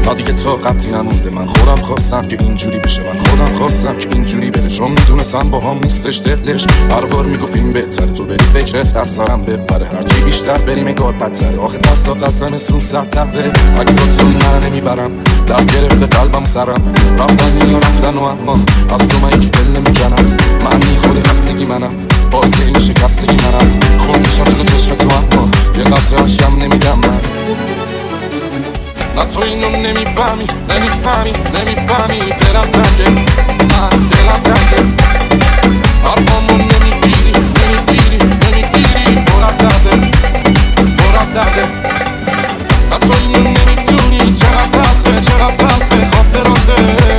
نا دیگه طاقتی نمونده، من خودم خواستم که اینجوری بشه، من خودم خواستم که اینجوری بره، چون میدونستم با هم نیستش دلش. هر بار میگفتیم بهتره تو بری فکرت از سرم بپره، هرچی بیشتر بریم انگار بدتره، آخه دستات از زمستون سردتره. عکساتو من نمیبرم، در گرفته قلبم سرم، رفتن یا رفتن و اما از تو من یک دل نمیکنم. معنی خود خستگی منم، باعث این شکستگی منم، خون میشم تو چشم تو اما یه قطره اشکم نمیدم من. نه تو اینو نمیفهمی، نمیفهمی، نمیفهمی، دلم تنگه، من دلم تنگه، حرفامو نمیگیری، نمیگیری، نمیگیری، پر از درده، پر از درده. نه تو اینو نمیتونی، چقدر تلخه، چقدر تلخه خاطراتت.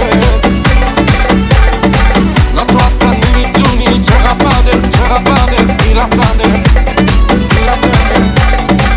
نه تو اصلا نمیدونی چقدر بده، چقدر بده میرفتنت، میرفتنت.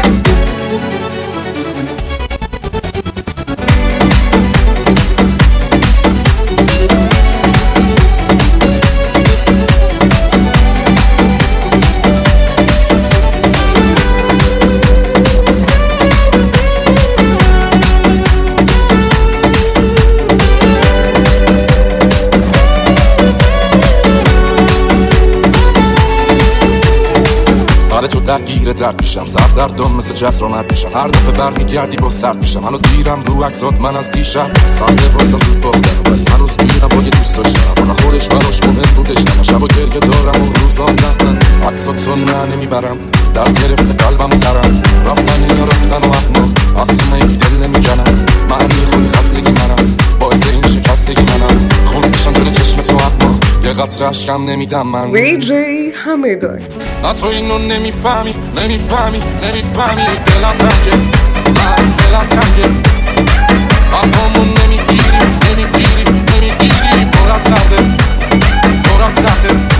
تو درگیر درد میشم، سر دردم مثل جسر آمد میشم، هر دفعه برمیگردی با سرد میشم. هنوز گیرم رو عکسات من از دیشب، ساده واسم زود باختم، ولی هنوز میرم با یه دوست داشتم، حالا خورش براش مهم بودش نه، شب و گریه دارم و روزام رفتن. عکساتو نه نمیبرم، در گرفته قلبم سرم، رفتن یا رفتن و اما از تو من یک دل نمیکنم. معنی خود خستگی منم، باعث این شکستگی منم، خون میشم دل چشم تو اما یه قطره اشکم نمیدم من. ویجی حمیدی. نه تو اینو نمیفهمی، نمیفهمی، نمیفهمی، دلم تنگه، من دلم تنگه، حرفامو نمیگیری، نمیگیری، نمیگیری، پر از درده، پر از درده.